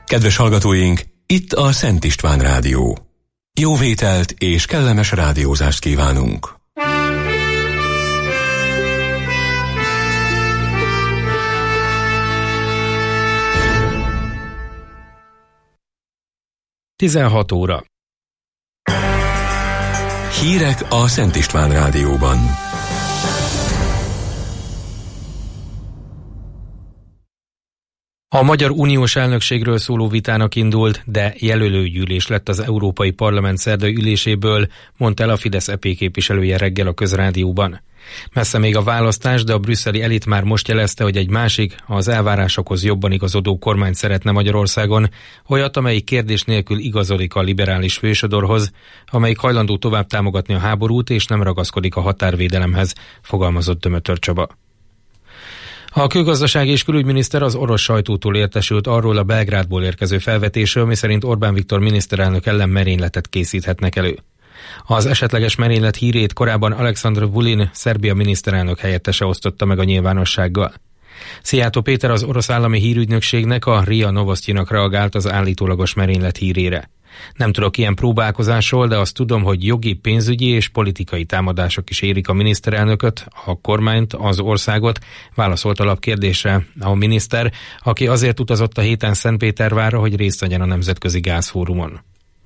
Kedves hallgatóink, itt a Szent István Rádió. Jó vételt és kellemes rádiózást kívánunk! Tizenhat óra. Hírek a Szent István Rádióban. A magyar uniós elnökségről szóló vitának indult, de jelölőgyűlés lett az Európai Parlament szerdai üléséből, mondta el a Fidesz EP képviselője reggel a Közrádióban. Messze még a választás, de a brüsszeli elit már most jelezte, hogy egy másik, az elvárásokhoz jobban igazodó kormányt szeretne Magyarországon, olyat, amelyik kérdés nélkül igazodik a liberális fősodorhoz, amelyik hajlandó tovább támogatni a háborút és nem ragaszkodik a határvédelemhez, fogalmazott Dömötör Csaba. A külgazdasági és külügyminiszter az orosz sajtótól értesült arról a Belgrádból érkező felvetésről, miszerint Orbán Viktor miniszterelnök ellen merényletet készíthetnek elő. Az esetleges merénylet hírét korábban Alexandr Vulin, Szerbia miniszterelnök helyettese osztotta meg a nyilvánossággal. Szijjártó Péter az orosz állami hírügynökségnek, a RIA Novosztyinak reagált az állítólagos merénylet hírére. Nem tudok ilyen próbálkozásról, de azt tudom, hogy jogi, pénzügyi és politikai támadások is érik a miniszterelnököt, a kormányt, az országot, válaszolt alapkérdésre a miniszter, aki azért utazott a héten Szentpétervárra, hogy részt vegyen a Nemzetközi Gázfórumon.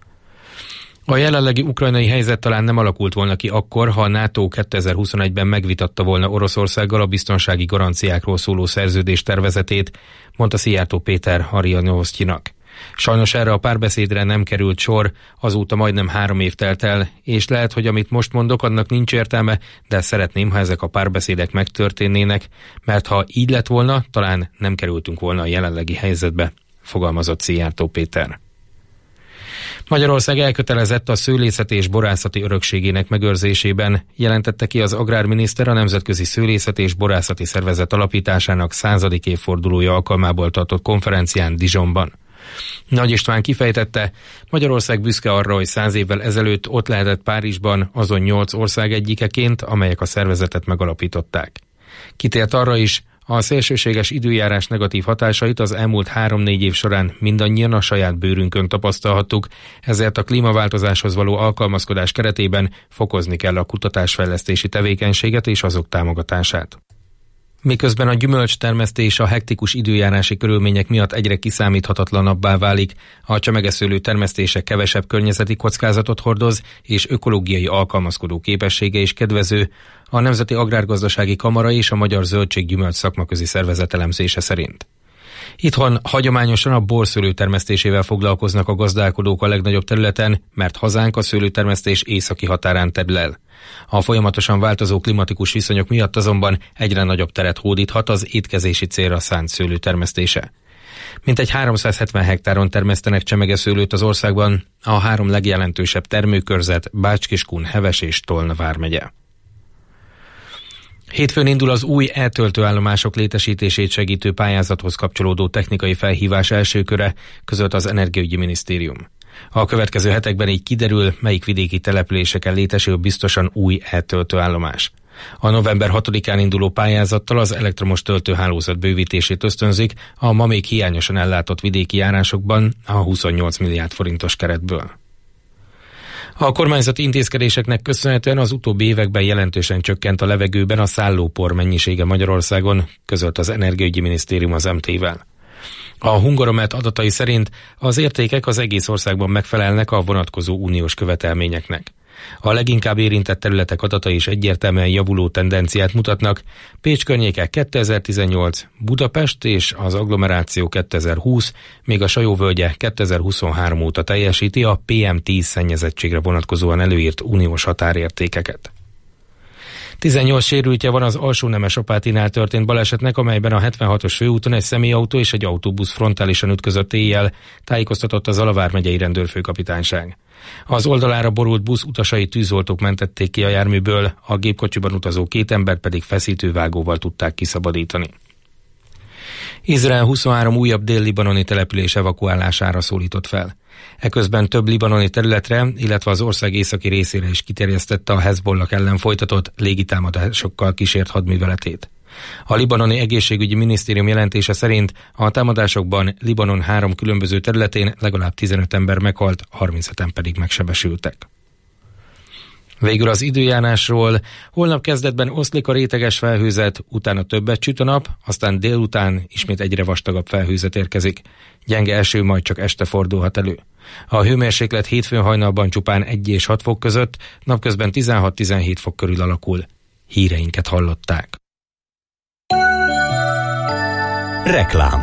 A jelenlegi ukrajnai helyzet talán nem alakult volna ki akkor, ha a NATO 2021-ben megvitatta volna Oroszországgal a biztonsági garanciákról szóló szerződés tervezetét, mondta Szijjártó Péter a RIA Novosztyinak. Sajnos erre a párbeszédre nem került sor, azóta majdnem 3 év telt el, és lehet, hogy amit most mondok, annak nincs értelme, de szeretném, ha ezek a párbeszédek megtörténnének, mert ha így lett volna, talán nem kerültünk volna a jelenlegi helyzetbe, fogalmazott Szijjártó Péter. Magyarország elkötelezett a szőlészeti és borászati örökségének megőrzésében, jelentette ki az agrárminiszter a Nemzetközi Szőlészeti és Borászati Szervezet alapításának 100. évfordulója alkalmából tartott konferencián Dijonban. Nagy István kifejtette, Magyarország büszke arra, hogy 100 évvel ezelőtt ott lehetett Párizsban azon 8 ország egyikeként, amelyek a szervezetet megalapították. Kitért arra is, a szélsőséges időjárás negatív hatásait az elmúlt 3-4 év során mindannyian a saját bőrünkön tapasztalhattuk, ezért a klímaváltozáshoz való alkalmazkodás keretében fokozni kell a kutatásfejlesztési tevékenységet és azok támogatását. Miközben a gyümölcstermesztés a hektikus időjárási körülmények miatt egyre kiszámíthatatlanabbá válik, a csemegeszőlő termesztése kevesebb környezeti kockázatot hordoz, és ökológiai alkalmazkodó képessége is kedvező, a Nemzeti Agrárgazdasági Kamara és a Magyar Zöldséggyümölcs Szakmaközi Szervezet elemzése szerint. Itthon hagyományosan a borszőlő termesztésével foglalkoznak a gazdálkodók a legnagyobb területen, mert hazánk a szőlőtermesztés északi határán terül el. A folyamatosan változó klimatikus viszonyok miatt azonban egyre nagyobb teret hódíthat az étkezési célra szánt szőlő termesztése. Mintegy 370 hektáron termesztenek csemegeszőlőt az országban, a 3 legjelentősebb termőkörzet Bács-Kiskun, Heves és Tolna vármegye. Hétfőn indul az új eltöltőállomások létesítését segítő pályázathoz kapcsolódó technikai felhívás első köre, közölt az Energiaügyi Minisztérium. A következő hetekben így kiderül, melyik vidéki településeken létesül biztosan új eltöltőállomás. A november 6-án induló pályázattal az elektromos töltőhálózat bővítését ösztönzik a ma még hiányosan ellátott vidéki járásokban a 28 milliárd forintos keretből. A kormányzati intézkedéseknek köszönhetően az utóbbi években jelentősen csökkent a levegőben a szállópor mennyisége Magyarországon, közölt az Energiaügyi Minisztérium az MT-vel. A Hungaromet adatai szerint az értékek az egész országban megfelelnek a vonatkozó uniós követelményeknek. A leginkább érintett területek adatai is egyértelműen javuló tendenciát mutatnak. Pécs környéke 2018, Budapest és az agglomeráció 2020, míg a Sajóvölgye 2023 óta teljesíti a PM10 szennyezettségre vonatkozóan előírt uniós határértékeket. 18 sérültje van az Alsónemes-Apátinál történt balesetnek, amelyben a 76-os főúton egy személyautó és egy autóbusz frontálisan ütközött éjjel, tájékoztatott a Zala vármegyei rendőrfőkapitányság. Az oldalára borult busz utasai tűzoltók mentették ki a járműből, a gépkocsiban utazó 2 embert pedig feszítővágóval tudták kiszabadítani. Izrael 23 újabb dél-libanoni település evakuálására szólított fel. Eközben több libanoni területre, illetve az ország északi részére is kiterjesztette a Hezbollah ellen folytatott légitámadásokkal kísért hadműveletét. A libanoni egészségügyi minisztérium jelentése szerint a támadásokban Libanon 3 különböző területén legalább 15 ember meghalt, 35-en pedig megsebesültek. Végül az időjárásról. Holnap kezdetben oszlik a réteges felhőzet, utána többet süt a nap, aztán délután ismét egyre vastagabb felhőzet érkezik. Gyenge eső majd csak este fordulhat elő. A hőmérséklet hétfőn hajnalban csupán 1 és 6 fok között, napközben 16-17 fok körül alakul. Híreinket hallották. Reklám.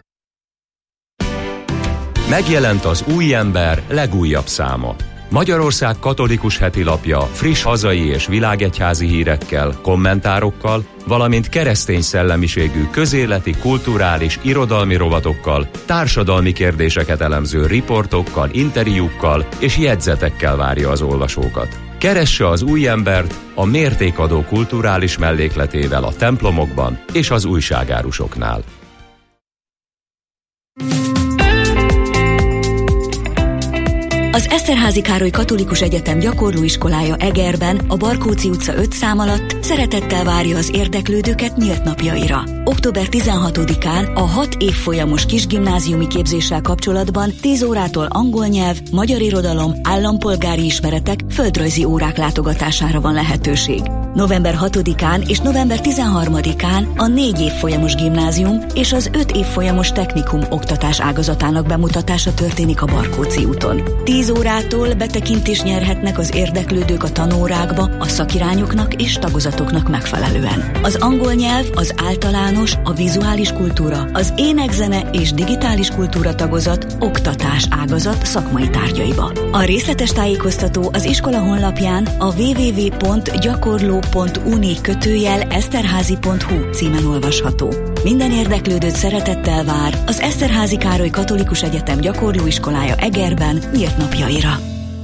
Megjelent az Új Ember legújabb száma. Magyarország katolikus hetilapja friss hazai és világegyházi hírekkel, kommentárokkal, valamint keresztény szellemiségű közéleti, kulturális, irodalmi rovatokkal, társadalmi kérdéseket elemző riportokkal, interjúkkal és jegyzetekkel várja az olvasókat. Keresse az Új Embert a mértékadó kulturális mellékletével a templomokban és az újságárusoknál. Az Eszterházy Károly Katolikus Egyetem gyakorlóiskolája Egerben, a Barkóczy utca 5 szám alatt szeretettel várja az érdeklődőket nyílt napjaira. Október 16-án a 6 évfolyamos kisgimnáziumi képzéssel kapcsolatban 10 órától angol nyelv, magyar irodalom, állampolgári ismeretek, földrajzi órák látogatására van lehetőség. November 6-án és november 13-án a 4 évfolyamos gimnázium és az 5 évfolyamos technikum oktatás ágazatának bemutatása történik a Barkóczy úton. 10 órától betekintést nyerhetnek az érdeklődők a tanórákba a szakirányoknak és tagozatoknak megfelelően. Az angol nyelv, az általános, a vizuális kultúra, az ének-zene és digitális kultúra tagozat oktatás ágazat szakmai tárgyaiba. A részletes tájékoztató az iskola honlapján a www.gyakorló.uni/eszterházy.hu címen olvasható. Minden érdeklődőt szeretettel vár az Eszterházy Károly Katolikus Egyetem gyakorlóiskolája Egerben nyílt napjaira.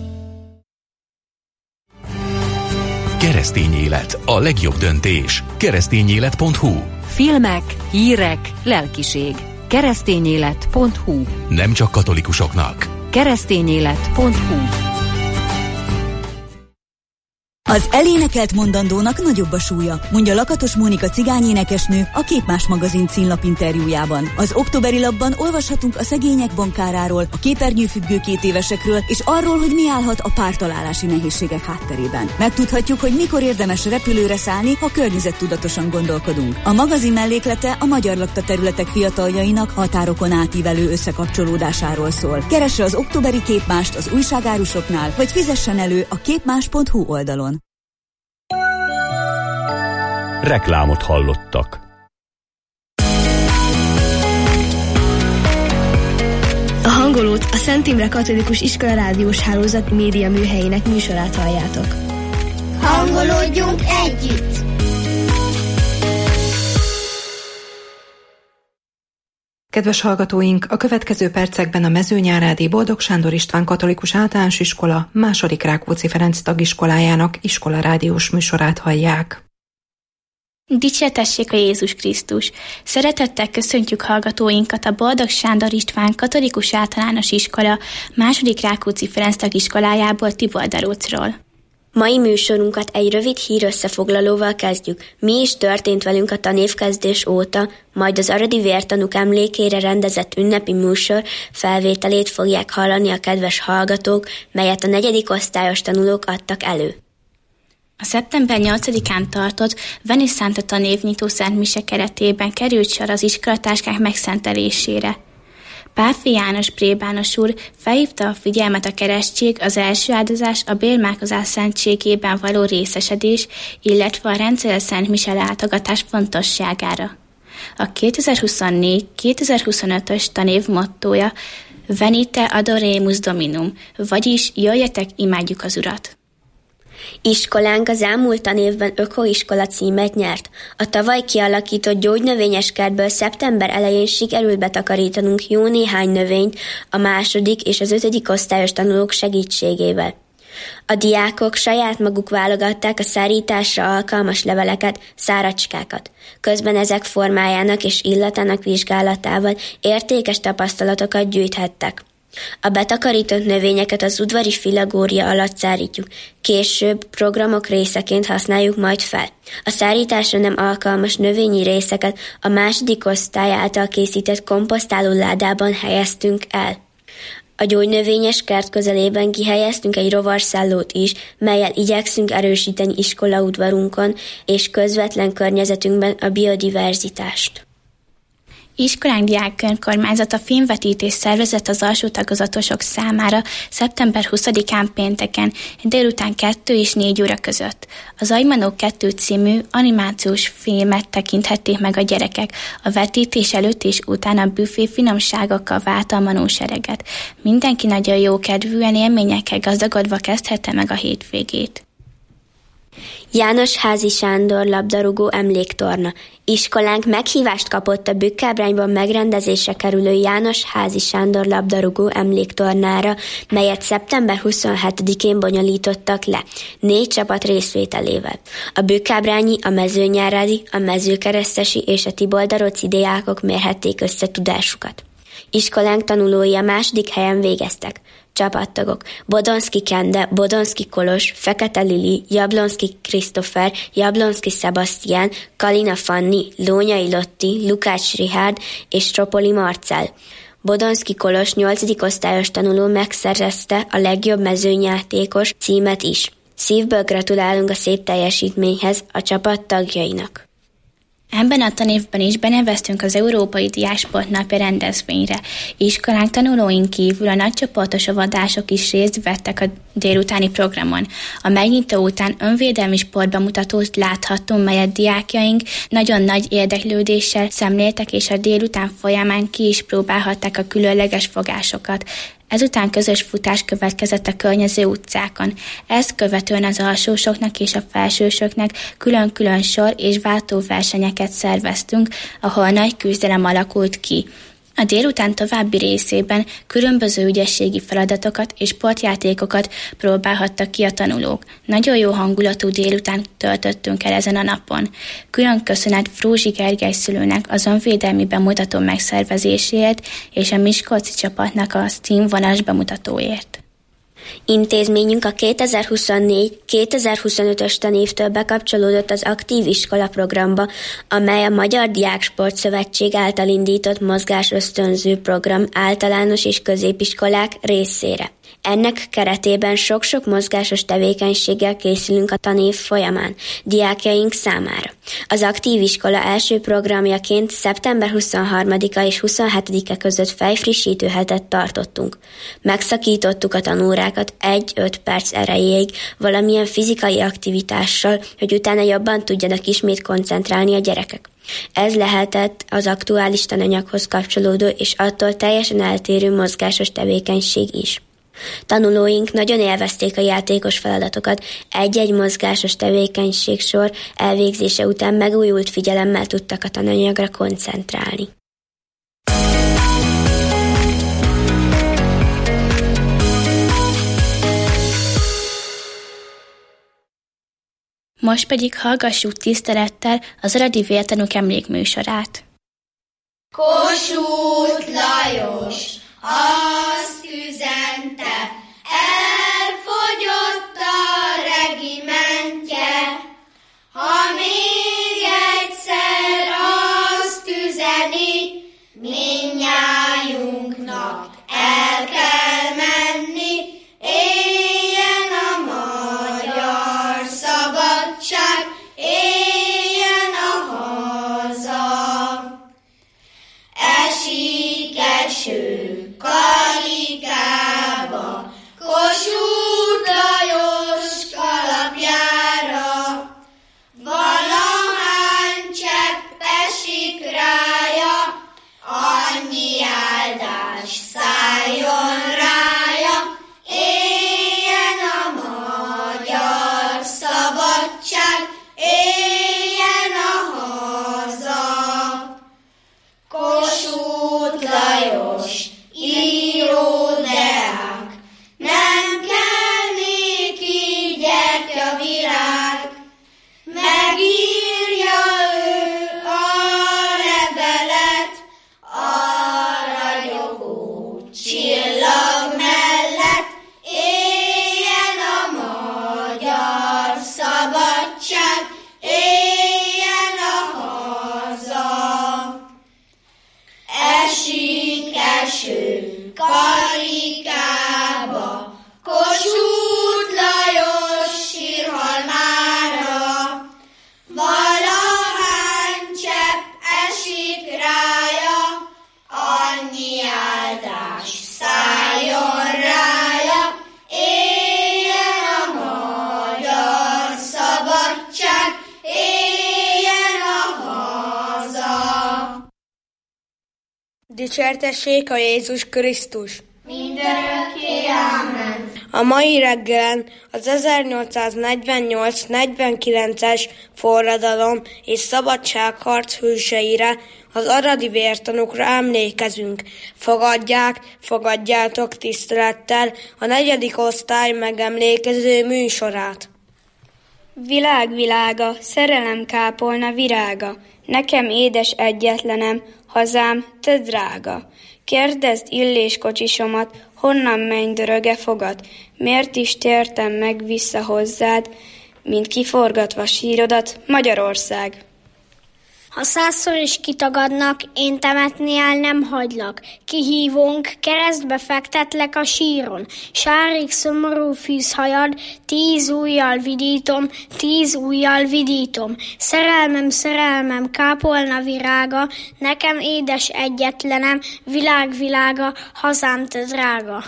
Keresztény élet, a legjobb döntés. Keresztényélet.hu. Filmek, hírek, lelkiség. Keresztényélet.hu. Nem csak katolikusoknak. Keresztényélet.hu. Az elénekelt mondandónak nagyobb a súlya, mondja Lakatos Mónika cigányénekesnő a Képmás magazin címlap interjújában. Az októberi lapban olvashatunk a szegények bankáráról, a képernyőfüggő 2 évesekről, és arról, hogy mi állhat a pártalálási nehézségek hátterében. Megtudhatjuk, hogy mikor érdemes repülőre szállni, ha környezettudatosan gondolkodunk. A magazin melléklete a magyar lakta területek fiataljainak határokon átívelő összekapcsolódásáról szól. Keresse az októberi Képmást az újságárusoknál, vagy fizessen elő a képmás.hu oldalon. Reklámot hallottak. A hangolót a Szent Imre Katolikus Iskola rádiós hálózat média műhelyének műsorát halljátok. Hangolódjunk együtt! Kedves hallgatóink, a következő percekben a Mezőnyárádi Boldog Sándor István Katolikus Általános Iskola II. Rákóczi Ferenc tagiskolájának iskolarádiós műsorát hallják. Dicsértessék a Jézus Krisztus! Szeretettel köszöntjük hallgatóinkat a Boldog Sándor István Katolikus Általános Iskola II. Rákóczi Ferenc tagiskolájából, Tiboldarócról. Mai műsorunkat egy rövid hírösszefoglalóval kezdjük. Mi is történt velünk a tanévkezdés óta, majd az aradi vértanúk emlékére rendezett ünnepi műsor felvételét fogják hallani a kedves hallgatók, melyet a 4. osztályos tanulók adtak elő. A szeptember 8-án tartott Venice Santa tanévnyitó szentmise keretében került sor az iskolatáskák megszentelésére. Pálffy János plébános úr felhívta a figyelmet a keresztség, az első áldozás, a bérmálkozás szentségében való részesedés, illetve a rendszeres szentmise látogatás fontosságára. A 2024-2025-ös tanév mottója Venite adoremus Dominum, vagyis jöjjetek, imádjuk az Urat. Iskolánk az elmúlt tanévben ökoiskola címet nyert. A tavaly kialakított gyógynövényes kertből szeptember elején sikerült betakarítanunk jó néhány növényt a 2. és az 5. osztályos tanulók segítségével. A diákok saját maguk válogatták a szárításra alkalmas leveleket, száracskákat. Közben ezek formájának és illatának vizsgálatával értékes tapasztalatokat gyűjthettek. A betakarított növényeket az udvari filagória alatt szárítjuk, később programok részeként használjuk majd fel. A szárításra nem alkalmas növényi részeket a második osztály által készített komposztáló ládában helyeztünk el. A gyógynövényes kert közelében kihelyeztünk egy rovarszállót is, mellyel igyekszünk erősíteni iskolaudvarunkon és közvetlen környezetünkben a biodiverzitást. Iskolánk diák önkormányzata filmvetítést szervezett az alsó tagozatosok számára szeptember 20-án pénteken, délután 2 és 4 óra között. Az Agymanók 2 című animációs filmet tekinthették meg a gyerekek. A vetítés előtt és után a büfé finomságokkal válta a manósereget. Mindenki nagyon jókedvűen, élményekkel gazdagodva kezdhette meg a hétvégét. János Házi Sándor labdarúgó emléktorna. Iskolánk meghívást kapott a Bükkábrányban megrendezésre kerülő János Házi Sándor labdarúgó emléktornára, melyet szeptember 27-én bonyolítottak le, 4 csapat részvételével. A bükkábrányi, a mezőnyárádi, a mezőkeresztesi és a tiboldaroci diákok mérhették össze tudásukat. Iskolánk tanulói a 2. helyen végeztek. Csapattagok: Bodonszki Kende, Bodonszki Kolos, Fekete Lili, Jablonszki Krisztofer, Jablonszki Sebastián, Kalina Fanni, Lónyai Lotti, Lukács Richárd és Tropoli Marcell. Bodonszki Kolos 8. osztályos tanuló megszerezte a legjobb mezőnyjátékos címet is. Szívből gratulálunk a szép teljesítményhez a csapat tagjainak. Ebben a tanévben is beneveztünk az Európai Diáksport Napi rendezvényre. Iskolánk tanulóink kívül a nagycsoportos óvodások is részt vettek a délutáni programon. A megnyitó után önvédelmi sportbemutatót láthattunk, melyet diákjaink nagyon nagy érdeklődéssel szemléltek, és a délután folyamán ki is próbálhatták a különleges fogásokat. Ezután közös futás következett a környező utcákon. Ezt követően az alsósoknak és a felsősöknek külön-külön sor és váltóversenyeket szerveztünk, ahol nagy küzdelem alakult ki. A délután további részében különböző ügyességi feladatokat és sportjátékokat próbálhattak ki a tanulók. Nagyon jó hangulatú délután töltöttünk el ezen a napon. Külön köszönet Frúzsi Gergely szülőnek az önvédelmi bemutató megszervezéséért és a miskolci csapatnak a színvonalas bemutatóért. Intézményünk a 2024-2025-ös tanévtől bekapcsolódott az Aktív Iskola programba, amely a Magyar Diáksport Szövetség által indított mozgásösztönző program általános és középiskolák részére. Ennek keretében sok-sok mozgásos tevékenységgel készülünk a tanév folyamán, diákjaink számára. Az Aktív Iskola első programjaként szeptember 23-a és 27-e között fejfrissítő hetet tartottunk. Megszakítottuk a tanórákat 1-5 perc erejéig valamilyen fizikai aktivitással, hogy utána jobban tudjanak ismét koncentrálni a gyerekek. Ez lehetett az aktuális tananyaghoz kapcsolódó és attól teljesen eltérő mozgásos tevékenység is. Tanulóink nagyon élvezték a játékos feladatokat, egy-egy mozgásos tevékenység-sor elvégzése után megújult figyelemmel tudtak a tananyagra koncentrálni. Most pedig hallgassuk tisztelettel az Aradi Vértanúk emlékműsorát. Kossuth Lajos azt üzente, elfogyott a regimentje, ha még egyszer azt üzeni, mindnyájunknak el kell menni, éljen a magyar szabadság, éljen a haza. Esik eső Kalikába, Dicsértessék a Jézus Krisztus! Mindörökké, ámen! A mai reggelen az 1848-49-es forradalom és szabadságharc hőseire, az aradi vértanúkra emlékezünk. Fogadjátok tisztelettel a 4. osztály megemlékező műsorát. Világ, szerelem kápolna virága, nekem édes egyetlenem, hazám, te drága. Kérdezd Illés kocsisomat, honnan mennydöröge fogad, miért is tértem meg vissza hozzád, mint kiforgatva sírodat, Magyarország. Ha 100-szor is kitagadnak, én temetni el nem hagylak. Kihívónk, keresztbe fektetlek a síron. Sárig szomorú fűzhajad, 10 ujjal vidítom, 10 ujjal vidítom. Szerelmem, kápolna virága, nekem édes egyetlenem, világa, hazám te drága.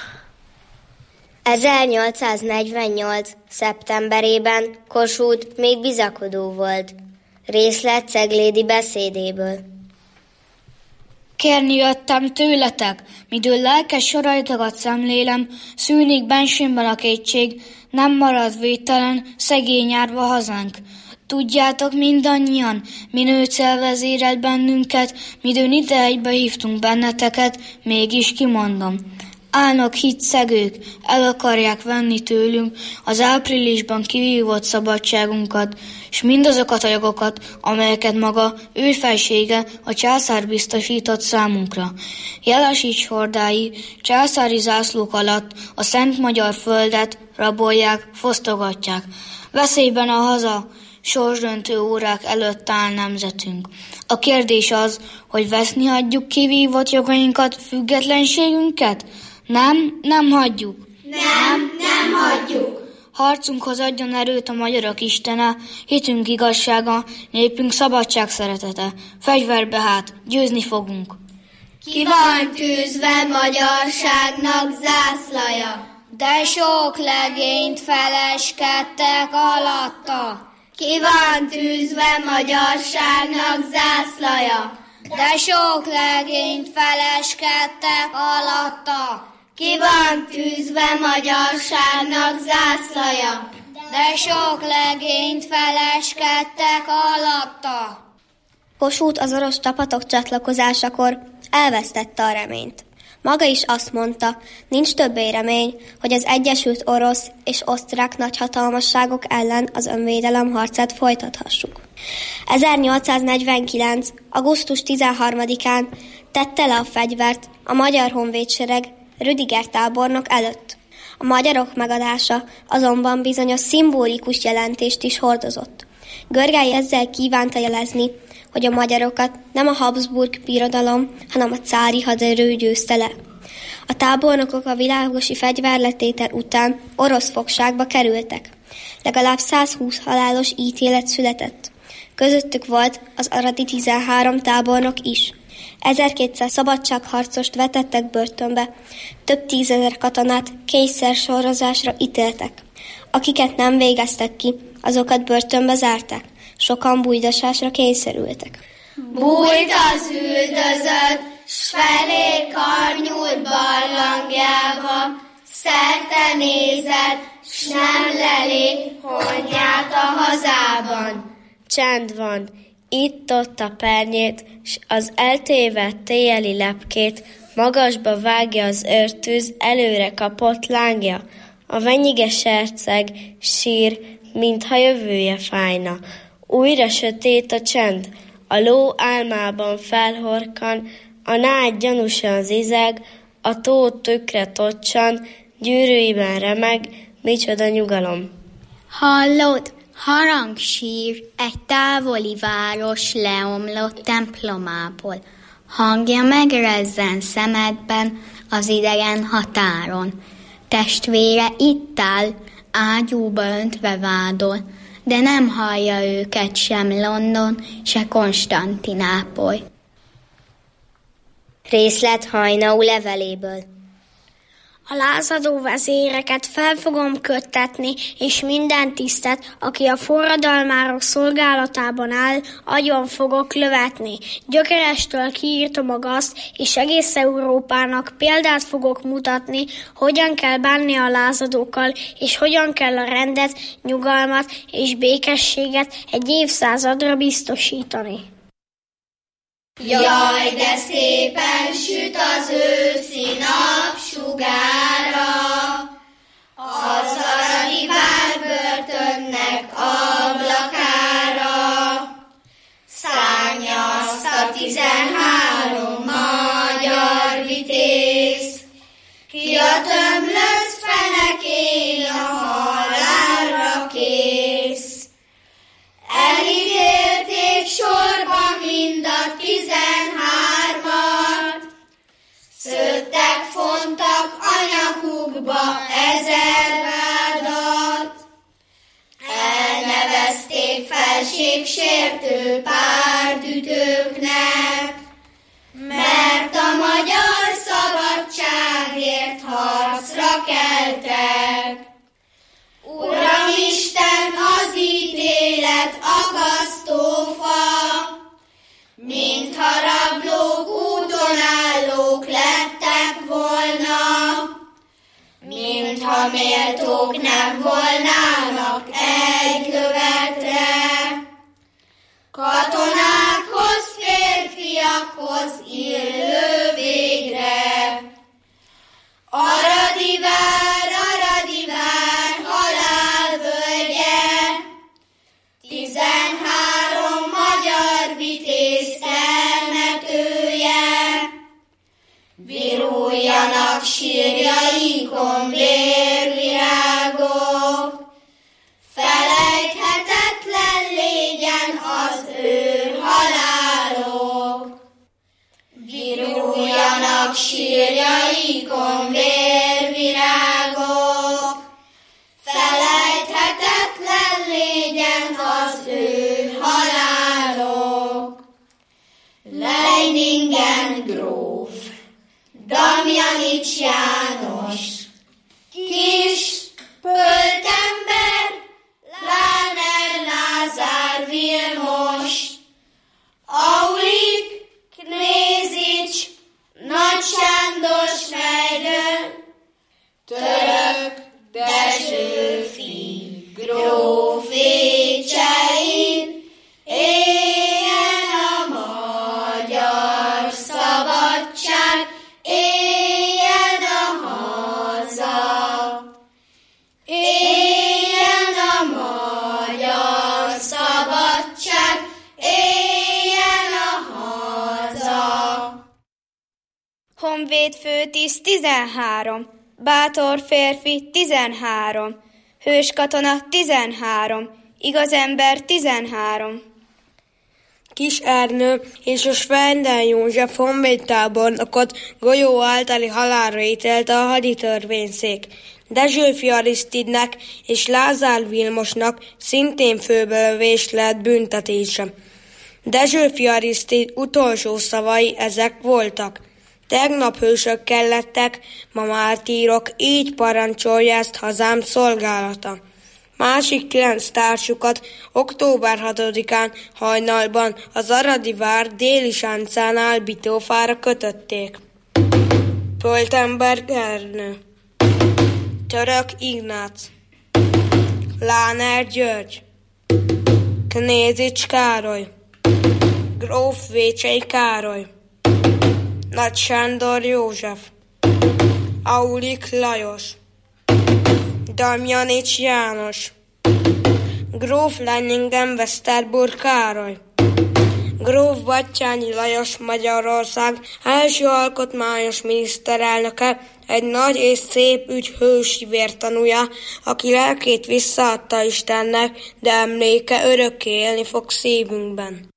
1848. szeptemberében Kossuth még bizakodó volt. Részlet Ceglédi beszédéből. Kérni jöttem tőletek, midől lelkes soraitokat szemlélem, szűnik bensémben a kétség, nem marad védtelen, szegény árva hazánk. Tudjátok mindannyian, minőccel vezérelt bennünket, midőn ide egybe hívtunk benneteket, mégis kimondom. Állnak hitszegők, el akarják venni tőlünk az áprilisban kivívott szabadságunkat, és mindazokat a jogokat, amelyeket maga ő felsége, a császár biztosított számunkra. Jelesíts hordái, császári zászlók alatt a szent magyar földet rabolják, fosztogatják. Veszélyben a haza, sorsdöntő órák előtt áll nemzetünk. A kérdés az, hogy veszni hagyjuk kivívott jogainkat, függetlenségünket? Nem hagyjuk. Nem hagyjuk. Harcunkhoz adjon erőt a magyarok istene, hitünk igazsága, népünk szabadság szeretete. Fegyverbe hát, győzni fogunk. Ki van tűzve magyarságnak zászlaja, de sok legényt feleskedtek alatta. Ki van tűzve magyarságnak zászlaja, de sok legényt feleskedtek alatta. Ki van tűzve magyarságnak zászlaja, de sok legényt feleskedtek alatta. Kossuth az orosz csapatok csatlakozásakor elvesztette a reményt. Maga is azt mondta, nincs többé remény, hogy az egyesült orosz és osztrák nagyhatalmasságok ellen az önvédelem harcát folytathassuk. 1849. augusztus 13-án tette le a fegyvert a magyar honvédsereg Rüdiger tábornok előtt. A magyarok megadása azonban bizonyos szimbolikus jelentést is hordozott. Görgely ezzel kívánta jelezni, hogy a magyarokat nem a Habsburg birodalom, hanem a cári haderő győzte le. A tábornokok a világosi fegyverletétel után orosz fogságba kerültek. Legalább 120 halálos ítélet született. Közöttük volt az aradi 13 tábornok is. 1200 szabadságharcost vetettek börtönbe, több tízezer katonát kényszersorozásra ítéltek. Akiket nem végeztek ki, azokat börtönbe zárták. Sokan bújdosásra kényszerültek. Bújt az üldözött, s felé karnyúlt barlangjába, szerte nézett, s nem lelép honnyát a hazában. Csend van, itt-ott a pernyét, s az eltévedt éjjeli lepkét magasba vágja az őrtűz előre kapott lángja. A venyiges herceg sír, mintha jövője fájna. Újra sötét a csend, a ló álmában felhorkan, a nád gyanúsan zizeg, a tó tükre tocsan, gyűrűiben remeg, micsoda nyugalom. Hallod? Harangsír egy távoli város leomlott templomából. Hangja megrezzen szemedben az idegen határon. Testvére itt áll, ágyúba öntve vádol, de nem hallja őket sem London, se Konstantinápoly. Részlet Hajnau leveléből. A lázadó vezéreket fel fogom köttetni, és minden tisztet, aki a forradalmárok szolgálatában áll, agyon fogok lövetni. Gyökerestől kiírtom a gazt, és egész Európának példát fogok mutatni, hogyan kell bánni a lázadókkal, és hogyan kell a rendet, nyugalmat és békességet egy évszázadra biztosítani. Jaj, de szépen süt az őszi napsugára, az aradi várbörtönnek ablakára. Szánja azt a 13 magyar vitéz, ki a tömlöc fenekén a halálra kész. Elítélték sorba mind a 13-at, szőttek, fontak a nyakukba 1000 vádat. Elnevezték felségsértő pártütőknek, mert a magyar szabadságért harcra keltek. Uramisten, az ítélet akasztófa, mintha rablók úton állók lettek volna, mintha méltók nem volnának egy lövetre. Katonákhoz, férfiakhoz illő végre. Aradi vár, halálvölgye, 13 magyar vitéz temetője. Viruljanak sírjaikon vérvirágok, felejthetetlen légyen az ő halálok. Viruljanak sírjaikon vérvirágok, felejthetetlen légyen az ő halálok. Leiningen gróf, Damjanics János, kis pöltember, Láner Lázár Vilmos, Aulik Knézics, Nagy Sándor Schneidel, Török Dezsőfi, gróf Écsein, éljen a magyar szabadság, éljen a haza, éljen a magyar szabadság, éljen a haza. Honvéd főtiszt 13, bátor férfi 13, hős katona 13, igaz ember 13. Kis Ernő és a Svendel József honvédtábornokot golyó általi halálra ítélte a haditörvényszék. Dezsőfi Arisztidnek és Lázár Vilmosnak szintén főbelövés lett büntetése. Dezsőfi Arisztid utolsó szavai ezek voltak. Tegnap hősökkel lettek, ma mártírok, így parancsolja ezt hazám szolgálata. Másik 9 társukat október 6-án hajnalban az Aradi vár déli sáncánál bitófára kötötték. Pöltemberg Ernő, Török Ignác, Láner György, Knézics Károly, gróf Vécsei Károly, Nagy Sándor József, Aulik Lajos, Damjanics János, gróf Leiningen-Westerburg Károly, gróf Batthyány Lajos Magyarország első alkotmányos miniszterelnöke, egy nagy és szép ügy hősi vértanúja, aki lelkét visszaadta Istennek, de emléke örökké élni fog szívünkben.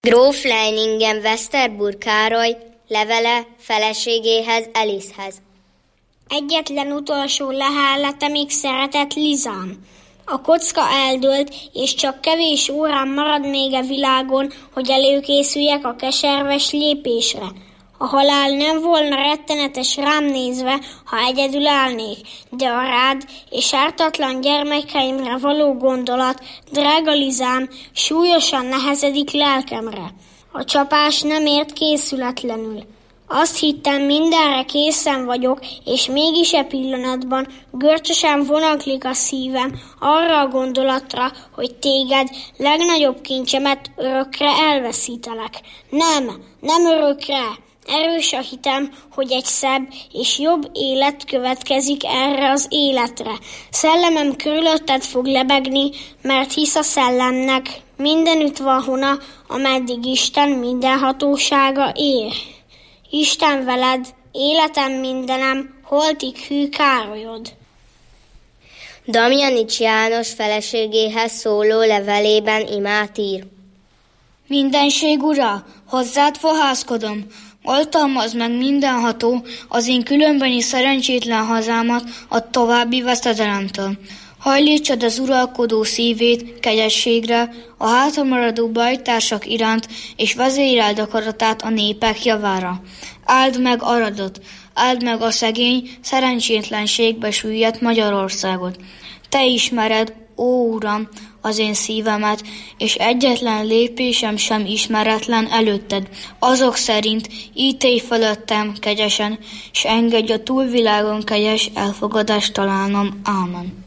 Gróf Leiningen Westerburg Károly levele feleségéhez, Elishez. Egyetlen utolsó lehelletemig szeretett Lizám. A kocka eldőlt, és csak kevés órán marad még a világon, hogy előkészüljek a keserves lépésre. A halál nem volna rettenetes rám nézve, ha egyedül állnék, de a rád és ártatlan gyermekeimre való gondolat, drága Lizám, súlyosan nehezedik lelkemre. A csapás nem ért készületlenül. Azt hittem, mindenre készen vagyok, és mégis e pillanatban görcsösen vonaklik a szívem arra a gondolatra, hogy téged, legnagyobb kincsemet örökre elveszítelek. Nem örökre. Erős a hitem, hogy egy szebb és jobb élet következik erre az életre. Szellemem körülötted fog lebegni, mert hisz a szellemnek mindenütt van hona, ameddig Isten mindenhatósága ér. Isten veled, életem mindenem, holtig hű Károlyod. Damjanics János feleségéhez szóló levelében imát ír. Mindenség ura, hozzád fohászkodom, oltalmazd meg mindenható az én különbeni szerencsétlen hazámat a további veszedelemtől. Hajlítsad az uralkodó szívét kegyességre, a hátramaradó bajtársak iránt, és vezéreld akaratát a népek javára. Áld meg Aradot, áld meg a szegény, szerencsétlenségbe süllyedt Magyarországot. Te ismered, ó Uram, az én szívemet, és egyetlen lépésem sem ismeretlen előtted. Azok szerint ítélj fölöttem kegyesen, s engedj a túlvilágon kegyes elfogadást találnom. Ámen.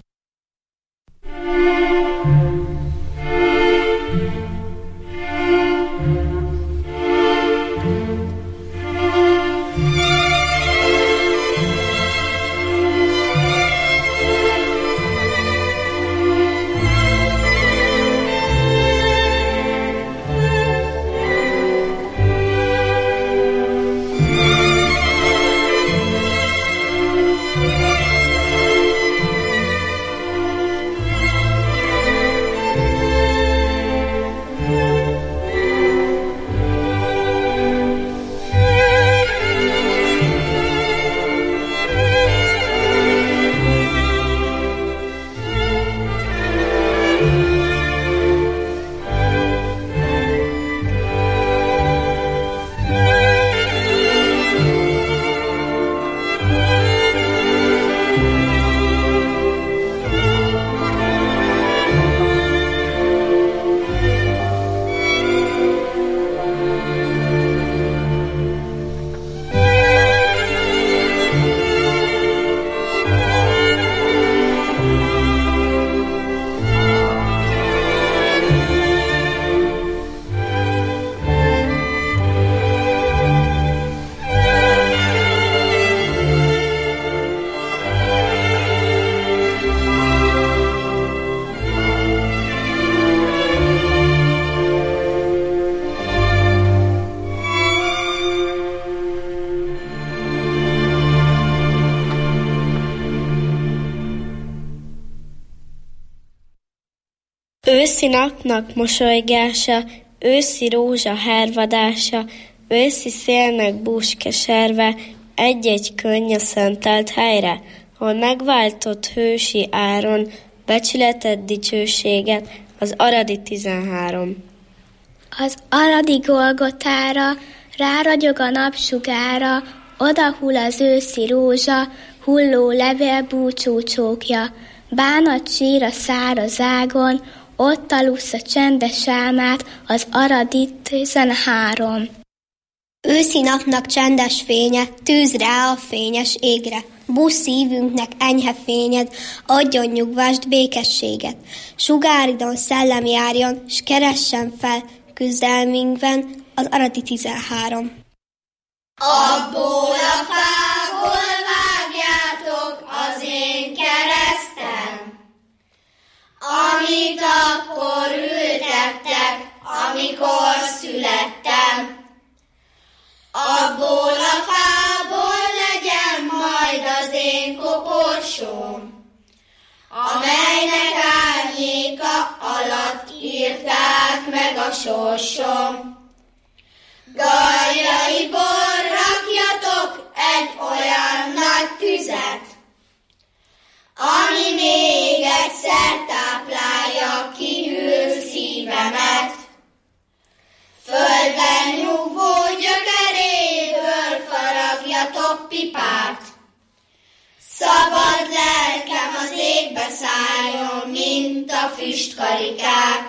Őszi napnak mosolygása, őszi rózsa hervadása, őszi szélnek búskeserve, egy-egy könny a szentelt helyre, ahol megváltott hősi áron, becsületett dicsőséget, az aradi 13. Az aradi Golgotára ráragyog a napsugára, odahull az őszi rózsa, hulló levél búcsúcsókja, bánat sír a száraz ágon, ott alusz a csendes álmát, az aradi 13. Őszi napnak csendes fénye, tűz rá a fényes égre. Bús szívünknek enyhe fényed, adjon nyugvást, békességet. Sugáridon szellem járjon, s keressen fel küzdelmünkben az aradi 13. Abból a fából vágjátok az én keresztem, amit akkor ültettek, amikor születtem. Abból a fából legyen majd az én koporsóm, amelynek árnyéka alatt írták meg a sorsom. tüzet, ami még egyszer táplálja kihűlt szívemet. Földben nyugvó gyökeréből faragjatok pipát, szabad lelkem az égbe szálljon, mint a füstkarikák.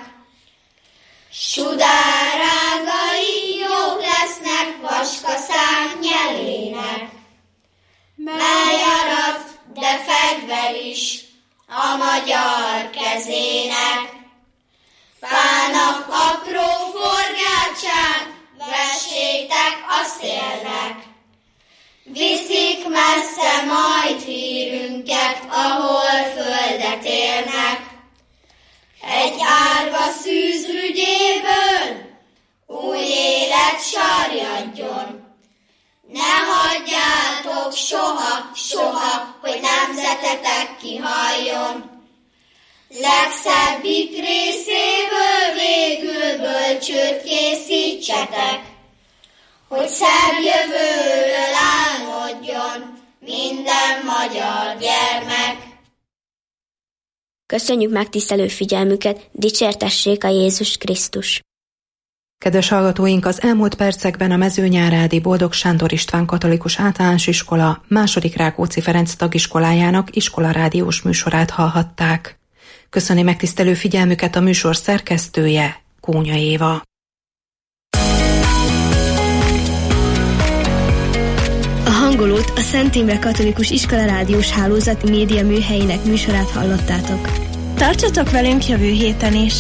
Sudárángai jók lesznek vaskaszánk nyelének, mely arat, de fegyver is a magyar kezének. Fának apró forgácsát vessétek a szélnek, viszik messze majd hírünket, ahol földet érnek. Egy árva szűzrügyéből új élet sarjadjon. Ne hagyjátok soha, soha, hogy nemzetetek kihaljon. Legszebbik részéből végül bölcsőt készítsetek, hogy szebb jövőről álmodjon minden magyar gyermek. Köszönjük megtisztelő figyelmüket, dicsértessék a Jézus Krisztus! Kedves hallgatóink, az elmúlt percekben a Mezőnyárádi Boldog Sándor István Katolikus Általános Iskola II. Rákóczi Ferenc tagiskolájának iskolarádiós műsorát hallhatták. Köszöni megtisztelő figyelmüket a műsor szerkesztője, Kónya Éva. A hangolót a Szent Imre Katolikus Iskola rádiós hálózat média műhelyének műsorát hallottátok. Tartsatok velünk jövő héten is!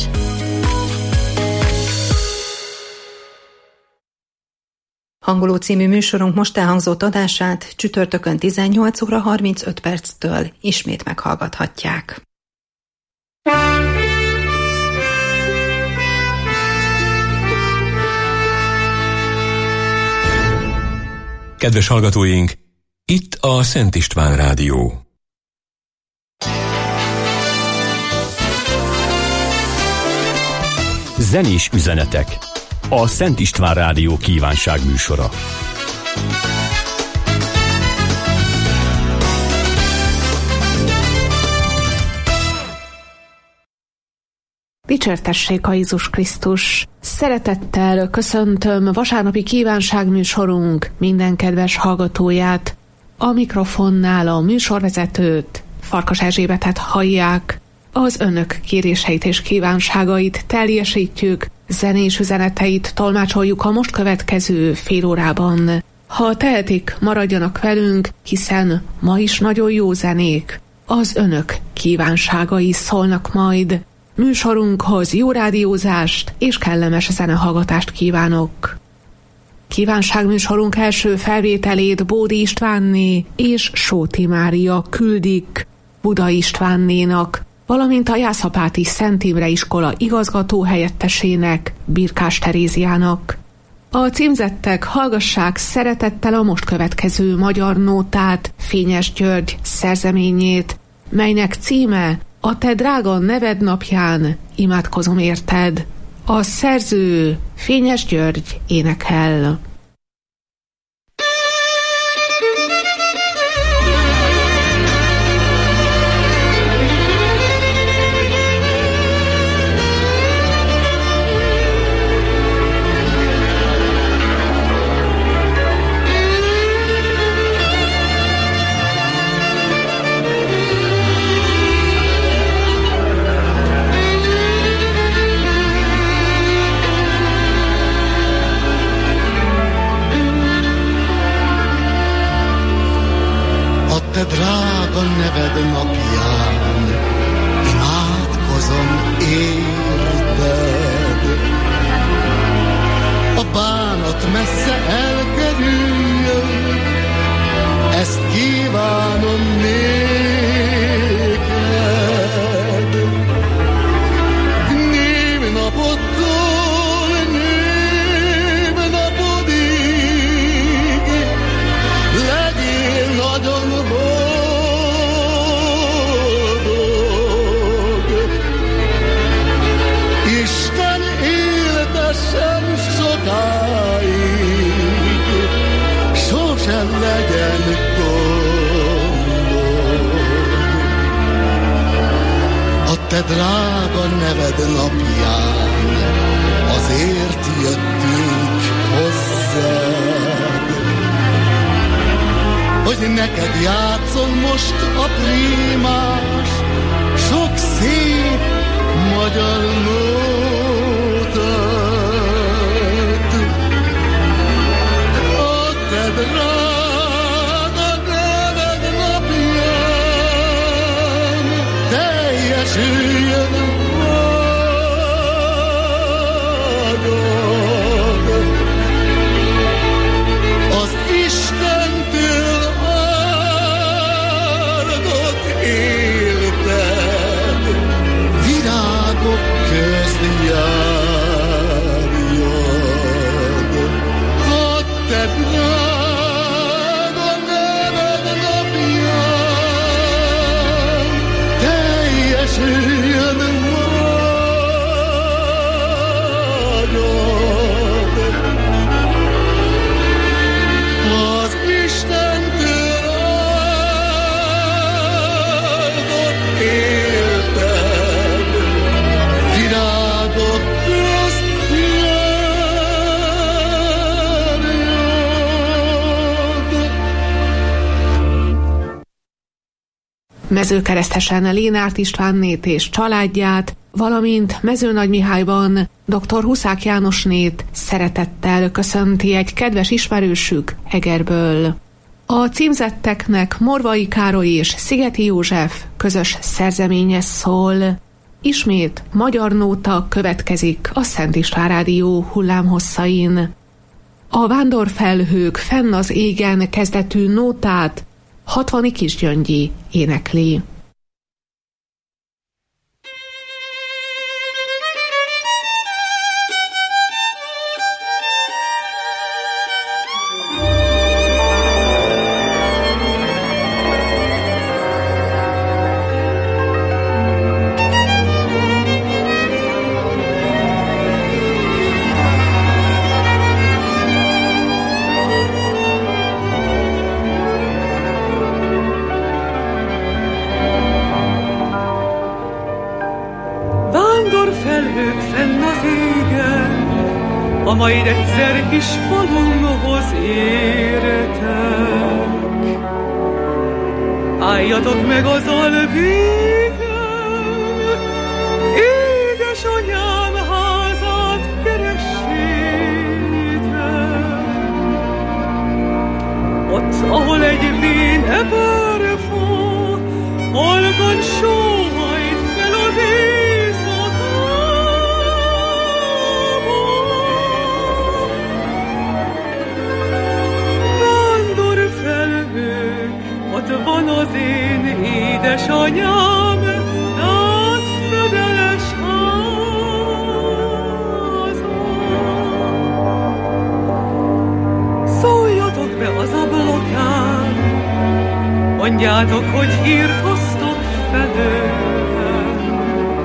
Hangoló című műsorunk most elhangzott adását csütörtökön 18 óra 35 perctől ismét meghallgathatják. Kedves hallgatóink, itt a Szent István Rádió. Zenés üzenetek. A Szent István Rádió kívánságműsora. Dicsértessék a Jézus Krisztus! Szeretettel köszöntöm vasárnapi kívánságműsorunk minden kedves hallgatóját. A mikrofonnál a műsorvezetőt, Farkas Erzsébetet hallják. Az önök kéréseit és kívánságait teljesítjük, zenés üzeneteit tolmácsoljuk a most következő fél órában. Ha tehetik, maradjanak velünk, hiszen ma is nagyon jó zenék. Az önök kívánságai szólnak majd. Műsorunkhoz jó rádiózást és kellemes zenehallgatást kívánok. Kívánságműsorunk első felvételét Bódi Istvánné és Sóti Mária küldik Buda Istvánnénak, valamint a Jászapáti Szent Imre Iskola igazgatóhelyettesének, Birkás Teréziának. A címzettek hallgassák szeretettel a most következő magyar nótát, Fényes György szerzeményét, melynek címe A te drága neved napján imádkozom érted. A szerző Fényes György énekel. Te drága neved napján imádkozom érted. A bánat messze elkerüljön, ezt kívánom néked. Névnapottól névnapodig legyél nagyon Isten éltessen sokáig. te drága neved napján, azért jöttünk hozzád, hogy neked játszon most a prímás, sok szép magyar nótát. A te drága neved napján teljesüljön vágyad, az Istentől áldott életed virágok közt járjad. A te drága neved napján teljesüljön vágyad, az Istentől áldott életed virágok közt járjad. Mezőkeresztesen Lénárt Istvánnét és családját, valamint Mezőnagymihályban dr. Huszák Jánosnét szeretettel köszönti egy kedves ismerősük Egerből. A címzetteknek Morvai Károly és Szigeti József közös szerzeménye szól. Ismét magyar nóta következik a Szent István Rádió hullámhosszain. A Vándorfelhők fenn az égen kezdetű nótát Hatvani Kisgyöngyi énekli. Vándorfelhők fenn az égen, a majd egyszer kis falumhoz értek. Álljatok meg az alvégen, édesanyám házát keressétek. Ott, ahol egy vén eperfa, halkan sóhajt fel az van az én édesanyám, átfedeles háza. Szóljatok be az ablakán, mondjátok, hogy hírt hoztok felőlem.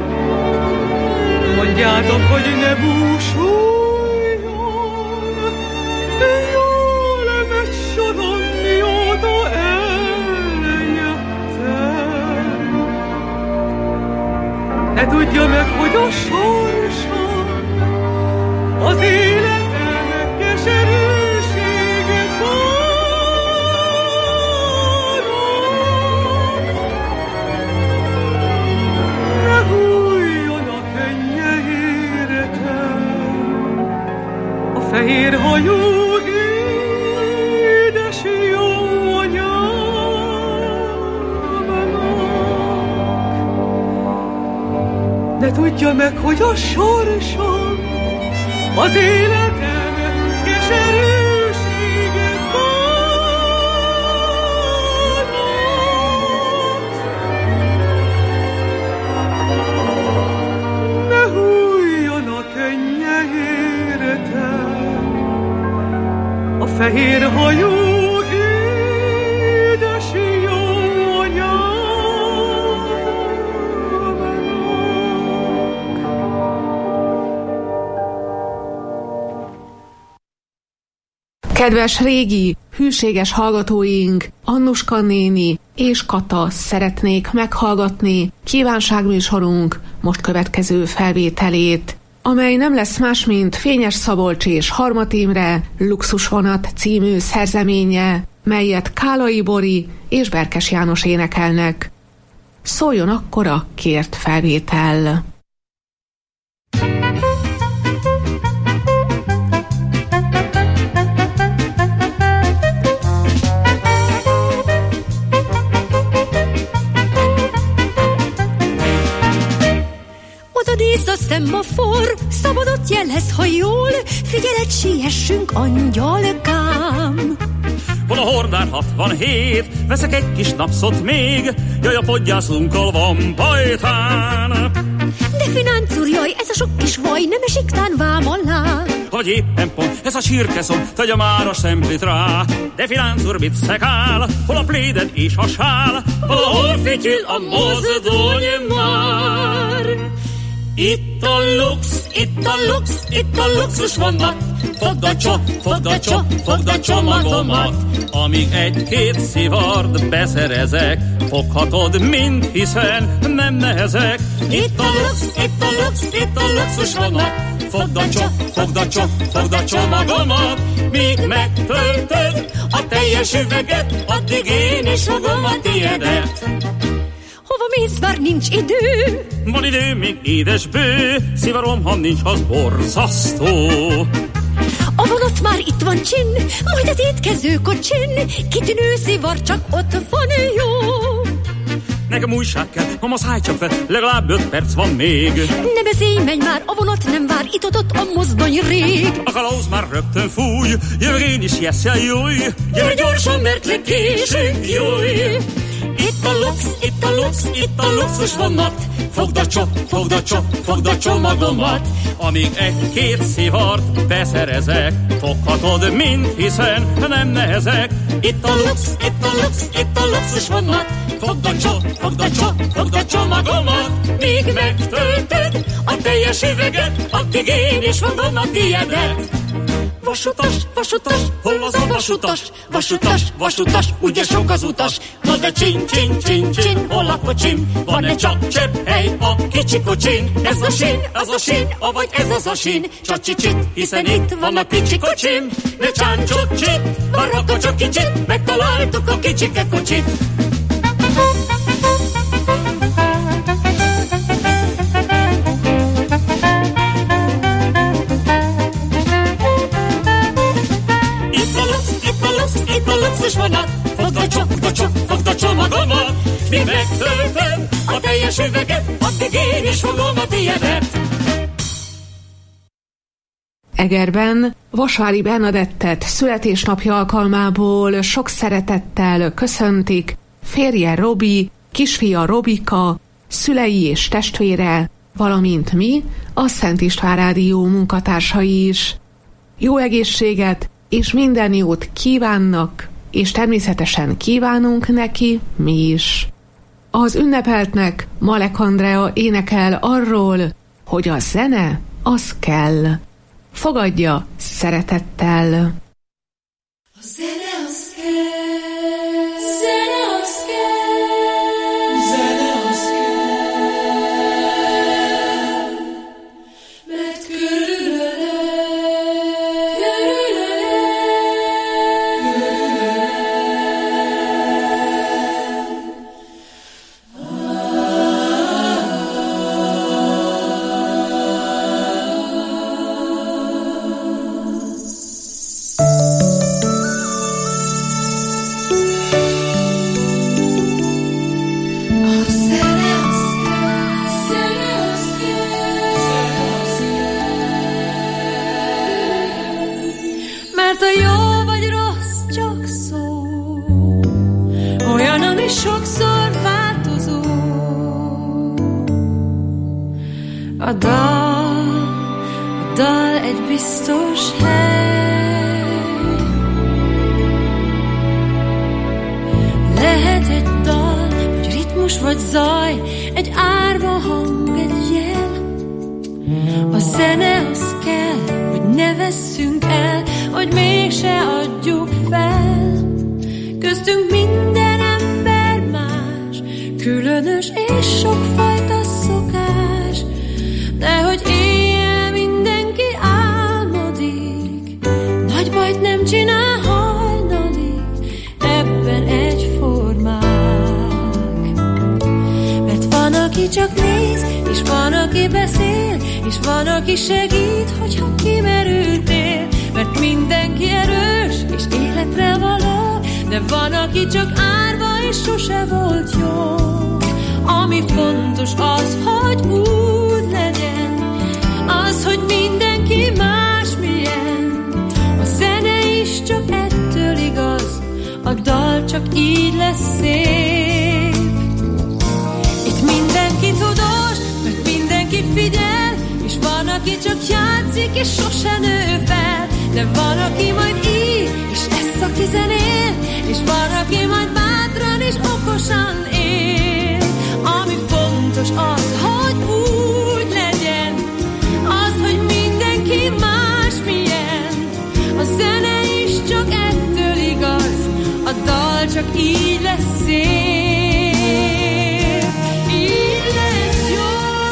Mondjátok, hogy ne búsuljon, jól megy soron, mióta ne tudja meg, hogy a sorsom az életem keserűsége várat. Ne hújjon a könnye éretem, a fehér hajú édes jó ne tudja meg, hogy a sorsom az életem keserűsége várat. Ne hújjon a könnye éretem, a fehér hajú édes jó anyám. Kedves régi, hűséges hallgatóink, Annuska néni és Kata szeretnék meghallgatni kívánságműsorunk most következő felvételét, amely nem lesz más, mint Fényes Szabolcs és Harmat Imre Luxusvonat című szerzeménye, melyet Kálai Bori és Berkes János énekelnek. Szóljon akkor a kért felvétel! Nézd, a szemafor, szabadot jelez, ha jól figyeled, siessünk, angyalkám. Hol a Hordán 67, veszek egy kis napszot még, jaj, a podgyászunkkal van pajtán. De fináncúr, jaj, ez a sok kis vaj, nem esik tán vám alá. Vagy éppen pont ez a sírkeszom, tegye már a szemplit rá. De fináncúr, mit szekál, hol a pléded és a sál, valahol fityül a mozdony már. Itt a lux, itt a lux, itt a luxus vonat. Fogd a csomagomat. Amíg egy-két szivart beszerezek, foghatod mind, hiszen nem nehezek. Itt a lux, itt a lux, itt a luxus vonat. Fogd a csomagomat. Míg megtöltöd a teljes üveget, addig én is fogom a tiédet. Hova mész, bár nincs idő? Van idő, még édes bő, szivarom, ha nincs, az borzasztó. A vonat már itt van csin, majd az étkező kocsin, kitűnő szivar, csak ott van jó. Nekem újság kell, mama, szállj csak fel, legalább 5 perc van még. Ne beszélj, menj már, a vonat nem vár, itt-ott a mozdony rég. A kalauz már rögtön fúj, jövök én is, jesszel, jöjj. Gyere gyorsan, mert lekésünk, jöjj. Itt a lux, itt a lux, itt a luxus vonat. Fogd a csomagomat. Amíg egy-két szivart beszerezek, foghatod mind, hiszen nem nehezek. Itt a lux, itt a lux, itt a luxus vonat. Fogd a csomagomat. Míg megtöltöd a teljes üveget, addig én is fogom a tiédet. Vasutas, hol az a vasutas? Vasutas, ugye sok az utas. Na de csin, hol a kocsim? Van-e csak csepp hely a kicsi kocsin? Ez a sín, avagy ez az a sín. Csacsi-csit, hiszen itt van a kicsi kocsim. Ne csáncsot csit, várhatod csak kicsit, megtaláltuk a kicsike kocsit. Fogd a csomagomat. Míg megtöltöm a teljes üveget, addig én is fogom a tiédet. Egerben Vasvári Bernadettet születésnapja alkalmából sok szeretettel köszöntik férje Robi, kisfia Robika, szülei és testvére, valamint mi, a Szent István Rádió munkatársai is. Jó egészséget és minden jót kívánnak, és természetesen kívánunk neki mi is. Az ünnepeltnek Malek Andrea énekel arról, hogy a zene az kell. Fogadja szeretettel! A zene az kell, zene az kell, zene az kell, mert A dal egy biztos hely. Lehet egy dal, vagy ritmus, vagy zaj, egy árva hang, egy jel. A zene az kell, hogy ne vesszünk el, hogy mégse adjuk fel. Köztünk minden ember más, különös és sokfajta szokás, de hogy éjjel mindenki álmodik, nagy bajt nem csinál hajnalig, ebben egyformák. Mert van, aki csak néz, és van, aki beszél, és van, aki segít, hogyha kimerültél. Mert mindenki erős, és életre való, de van, aki csak árva, és sose volt jó. Ami fontos az, hogy úgy legyen, az, hogy mindenki másmilyen. A zene is csak ettől igaz, a dal csak így lesz szép. Itt mindenki tudós, mert mindenki figyel, és van, aki csak játszik, és sose nő fel. De van, aki majd ír, és lesz, aki zenél, és van, aki majd bátran és okosan él. Ami fontos az, hogy úgy legyen, az, hogy mindenki másmilyen. A zene is csak ettől igaz, a dal csak így lesz szép. Így lesz jó.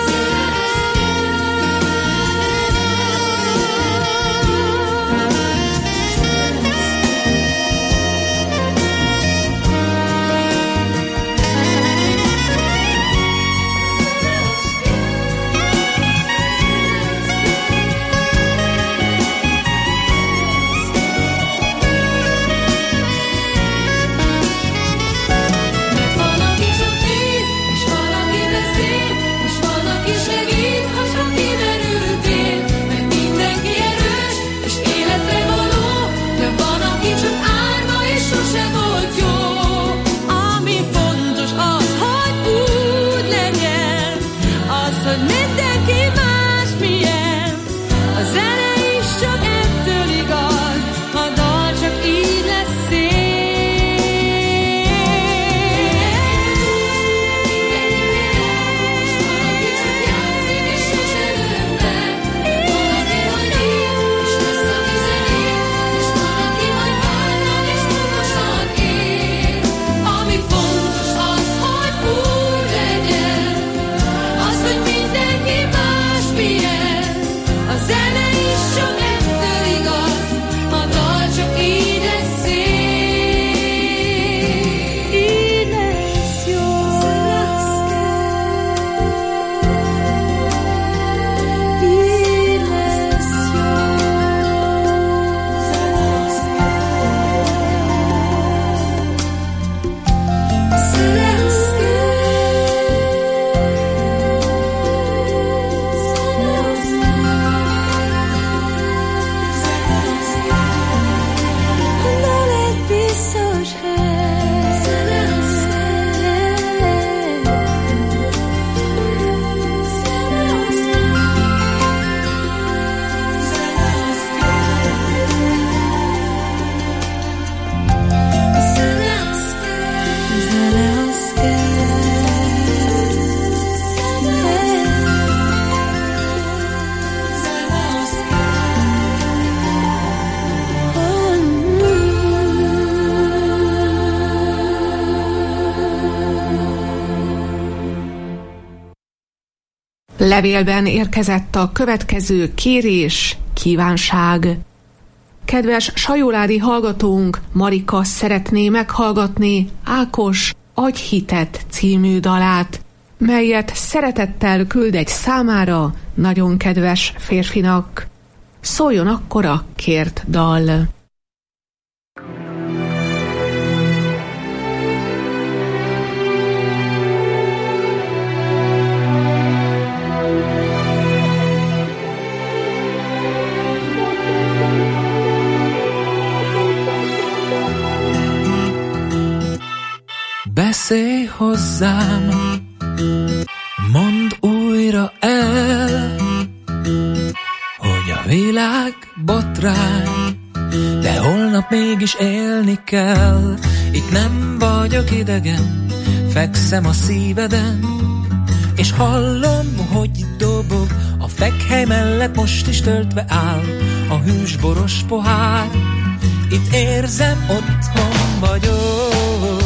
Levélben érkezett a következő kérés, kívánság. Kedves sajóládi hallgatónk, Marika szeretné meghallgatni Ákos Adj hitet című dalát, melyet szeretettel küld egy számára nagyon kedves férfinak. Szóljon akkor a kért dal. Beszélj hozzám, mondd újra el, hogy a világ botrány, de holnap mégis élni kell. Itt nem vagyok idegen, fekszem a szíveden, és hallom, hogy dobog a fekhely mellett most is töltve áll a hűsboros pohár. Itt érzem, otthon vagyok.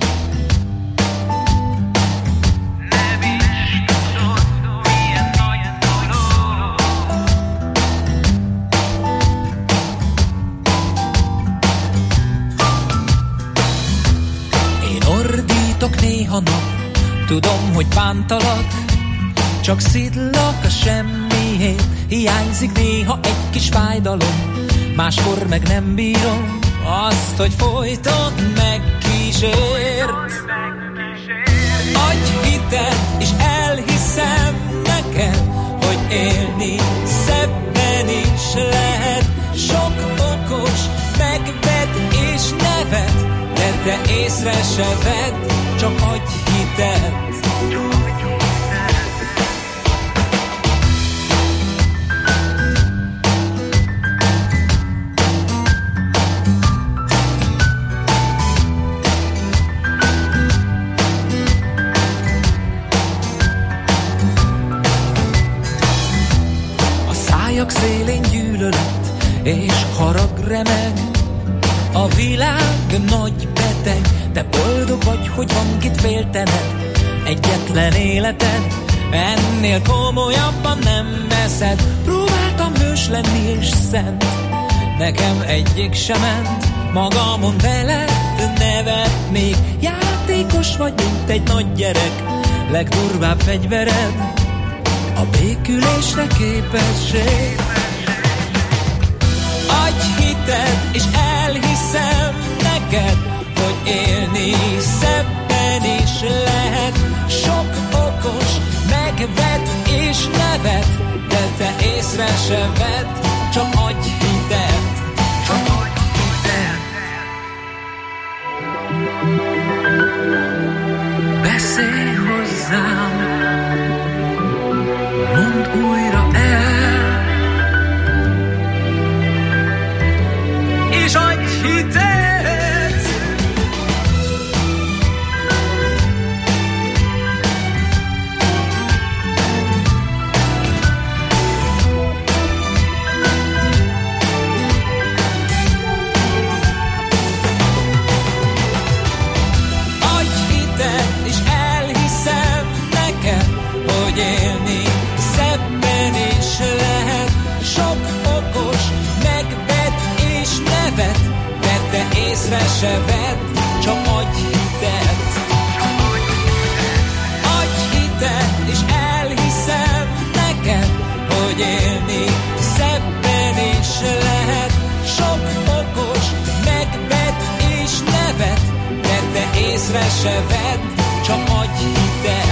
Én ordítok néha nap, tudom, hogy bántalak, csak szidlak a semmiért, hiányzik néha egy kis fájdalom, máskor meg nem bírom azt, hogy folyton megkísért. Adj hitet, és elhiszem neked, hogy élni szebben is lehet. Sok okos megved és nevet, de te észre se vedd, csak adj hitet. Szélén gyűlölet és harag remeg, a világ nagy beteg, de boldog vagy, hogy van kit féltened. Egyetlen életed, ennél komolyabban nem veszed. Próbáltam hős lenni és szent, nekem egyik sem ment. Magamon veled nevetnék, játékos vagy, mint egy nagy gyerek. Legdurvább fegyvered a békülésre képesség. Adj hited, és elhiszem neked, hogy élni szebben is lehet. Sok okos megved és nevet, de te észre se vedd, csak adj hitet. Csak adj hitet. Beszélj hozzám, mondd újra el, és adj hitet. Adj hitet, és elhiszem neked, hogy élni szebben is lehet. Sok okos megved és nevet, de te észre se vedd, csak adj hitet. Adj hitet, és elhiszem neked, hogy élni szebben is lehet. Sok okos megved és nevet, de te észre se vedd, csak adj hitet.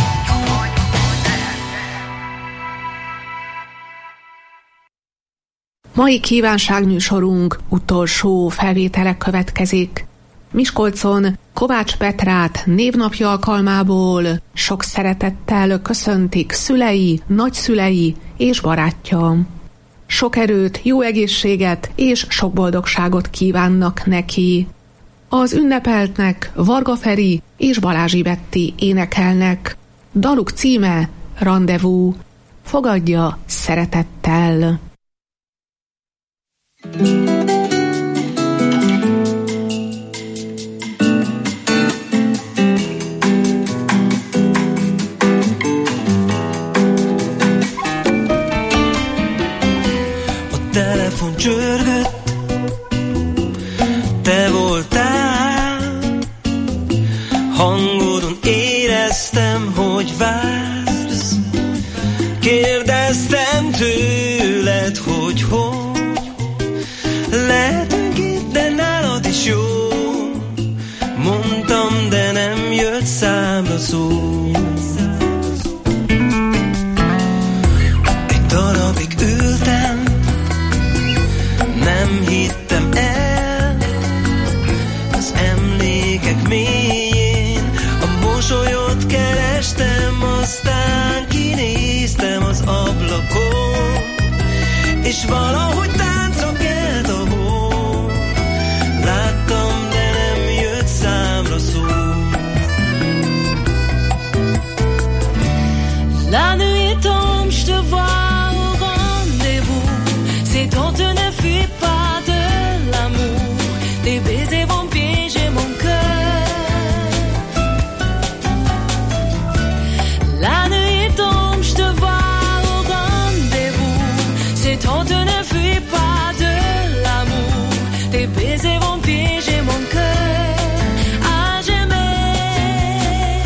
Mai kívánságműsorunk utolsó felvétele következik. Miskolcon Kovács Petrát névnapja alkalmából sok szeretettel köszöntik szülei, nagyszülei és barátja. Sok erőt, jó egészséget és sok boldogságot kívánnak neki. Az ünnepeltnek Varga Feri és Balázsi Betti énekelnek. Daluk címe Rendezvous. Fogadja szeretettel. A telefon csörgött, te voltál, hangodon éreztem, hogy vársz. Kérdeztem tőled, hogy baisers vont piéger mon cœur à jamais.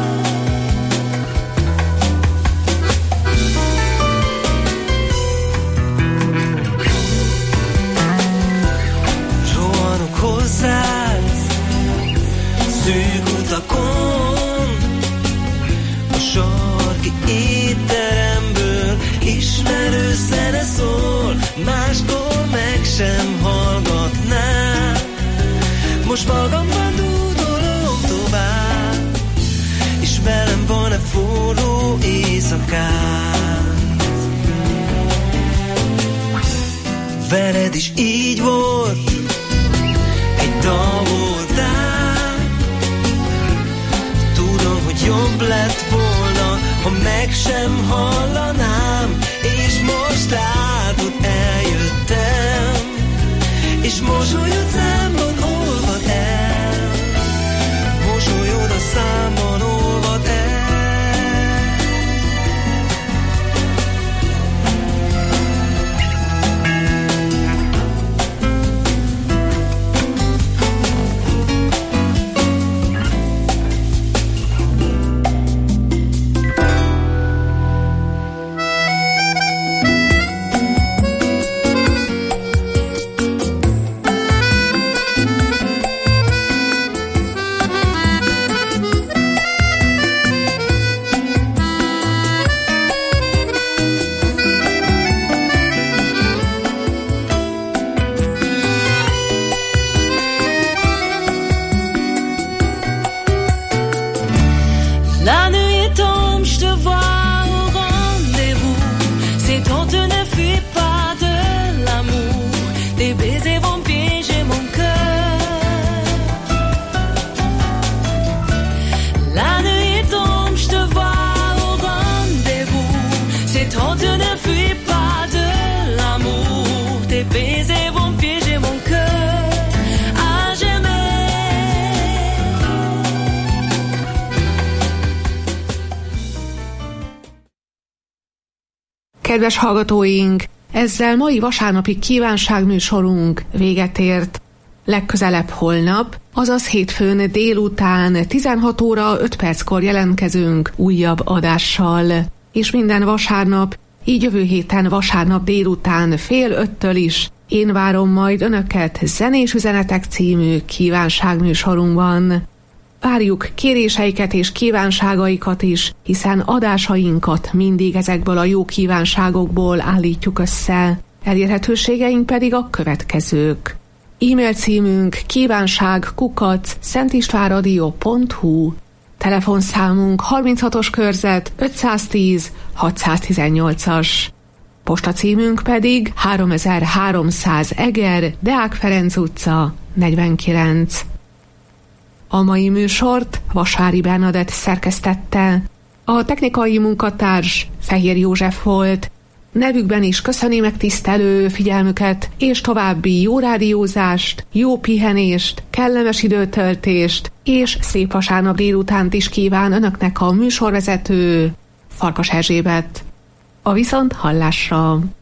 Rohanok hozzád szűk utakon, a sarki étteremből ismerő zene szól, máskor meg sem hallgatnám. Most magamban dúdolom tovább, és velem van-e forró éjszakát. Veled is így volt, egy dal voltál. Tudom, hogy jobb lett volna, ha meg sem hallanám, és most látod, eljöttem, és mosolyod számban olvad el, mosolyod a számban olvad el. La nuit tombe, je te vois au rendez-vous. Ces temps ne fuis pas de l'amour. Tes baisers vont piéger mon cœur. La nuit tombe, je te vois au rendez-vous. Ces temps ne fuis pas de l'amour. Tes baisers vont piéger mon cœur à jamais. Kedves hallgatóink, ezzel mai vasárnapi kívánságműsorunk véget ért. Legközelebb holnap, azaz hétfőn délután 16 óra 5 perckor jelentkezünk újabb adással. És minden vasárnap, így jövő héten vasárnap délután 4:30 is én várom majd Önöket Zenés Üzenetek című kívánságműsorunkban. Várjuk kéréseiket és kívánságaikat is, hiszen adásainkat mindig ezekből a jó kívánságokból állítjuk össze. Elérhetőségeink pedig a következők. E-mail címünk kívánság@szentistvánradio.hu, telefonszámunk 36-os körzet 510 618-as. Postacímünk pedig 3300 Eger, Deák Ferenc utca 49. A mai műsort Vasvári Bernadett szerkesztette. A technikai munkatárs Fehér József volt. Nevükben is köszöni megtisztelő figyelmüket, és további jó rádiózást, jó pihenést, kellemes időtöltést, és szép vasárnap délutánt is kíván Önöknek a műsorvezető, Farkas Erzsébet. A viszont hallásra!